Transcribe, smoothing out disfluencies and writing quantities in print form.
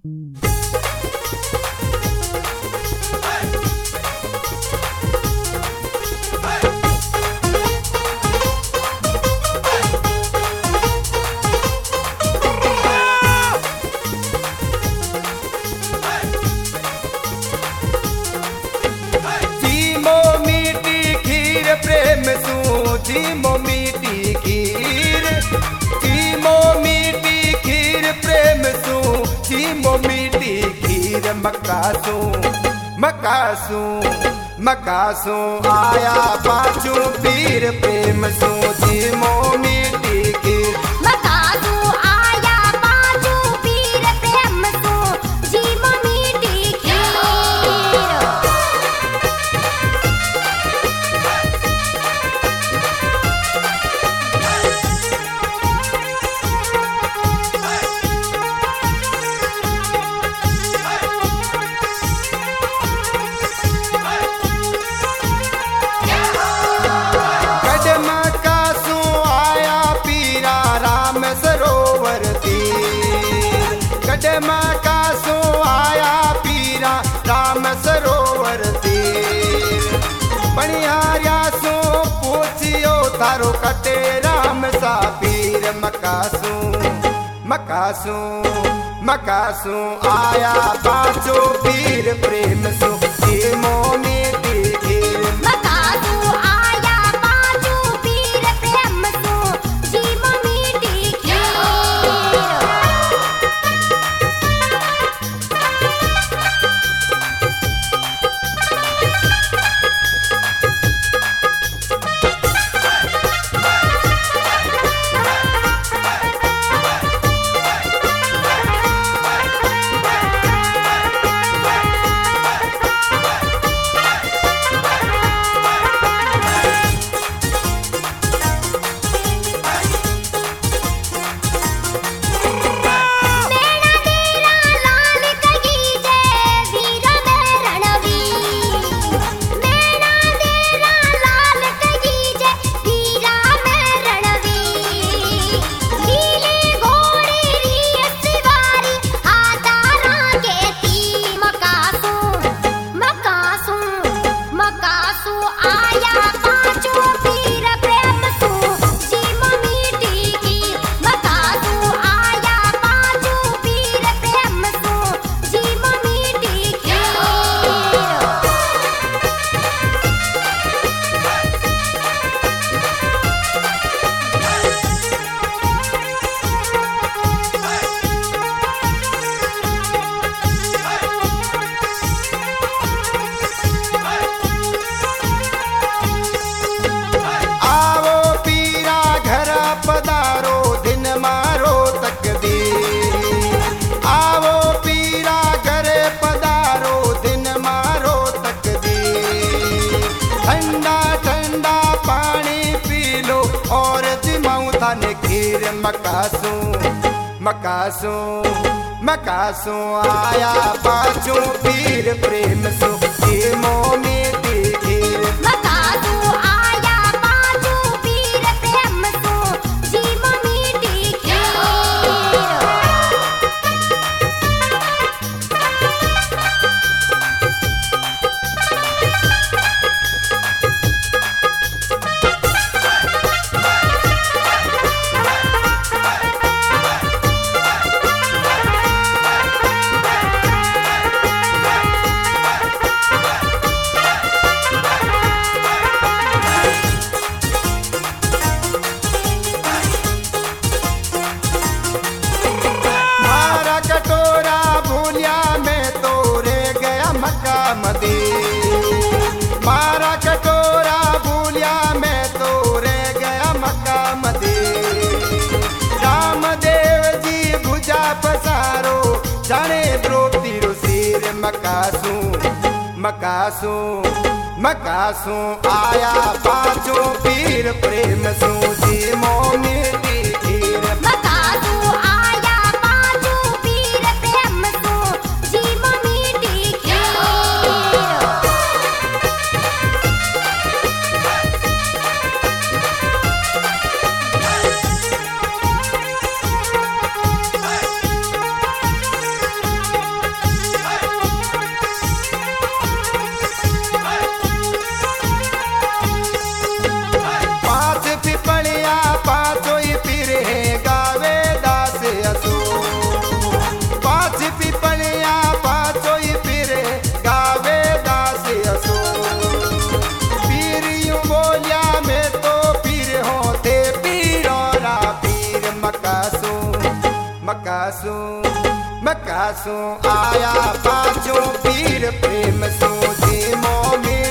प्रेम सू जीमो मीठी खीर, जीमो मीठी खीर प्रेम सू जीमो मीठी खीर। मकासू मकासू मकासू आया पाछू पीर प्रेम सू जीमो मीठी खीर। मकासू आया पाछू पीर प्रेम सू जीमो मीठी खीर। मकासू आया पीरा राम सरोवर तीर। बनिहारिया सू पूछियो थारो कटे राम सा पीर। मकासू मकासू मकासू आया पाछो पीर प्रेम सू जीमो मीठी खीर। मकासू आया पाछू पीर प्रेम सू जीमो मीठी खीर। मकासू मकासू मकासू आया पाछू पीर प्रेम सू जीमो मीठी खीर। मकासू आया पाछू पीर प्रेम सू जीमो मीठी खीर। मारा कटोरा भूलिया मैं तो रह गया मक्का मदीना। रामदेव जी भुजा पसारो जाने द्रौपदी रो सिर। मकासू मकासू मकासू आया पाछो पीर प्रेम सू जीमो मीठी खीर। मकासू आया पाछू पीर प्रेम सू जीमो मीठी खीर। मकासू आया पाछो पीर प्रेम सो जी मोमी